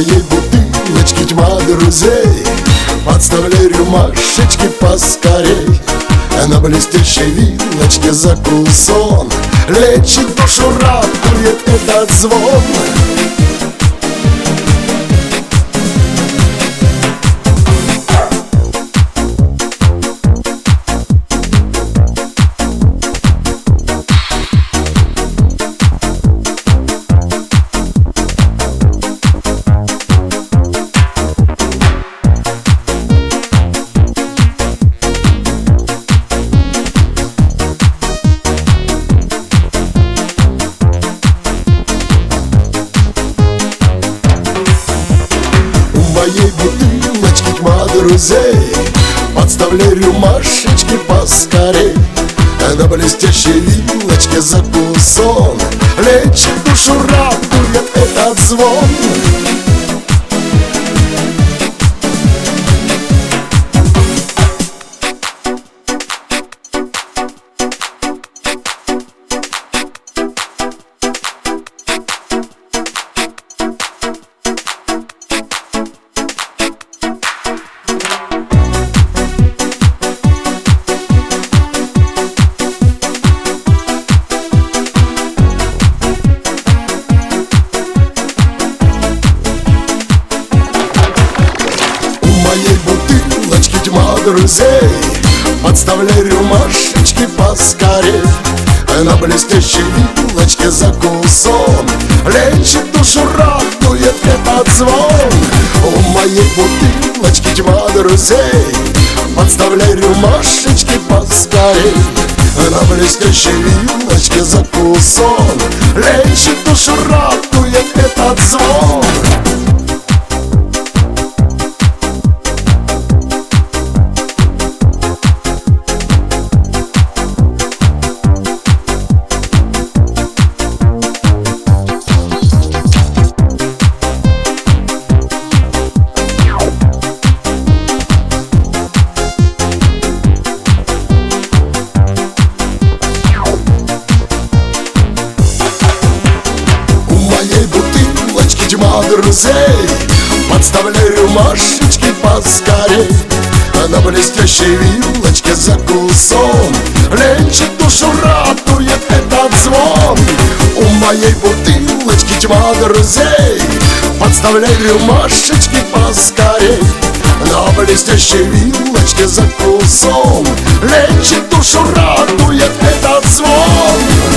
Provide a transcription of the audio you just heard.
моей бутылочке тьма друзей. Подставляй рюмашечки поскорей, на блестящей вилочке закусон. Лечит душу, радует этот звон. Моей бутылочки тьма друзей. Подставляй рюмашечки поскорей, на блестящей вилочке закусон. Лечит душу, радует этот звон. Моей бутылочки тьма друзей. Подставляй рюмашечки поскорей, на блестящей вилочке закусон. Лечит душу, радует этот звон. У моей бутылочки тьма друзей. Подставляй рюмашечки поскорей, на блестящей вилочке закусон. Лечит душу, радует этот звон. Тьма друзей. Подставляй рюмашечки поскорей, на блестящей вилочке закусон. Лечит душу, радует этот звон. У моей бутылочки тьма друзей. Подставляй рюмашечки поскорей, на блестящей вилочке закусон. Лечит душу, радует этот звон.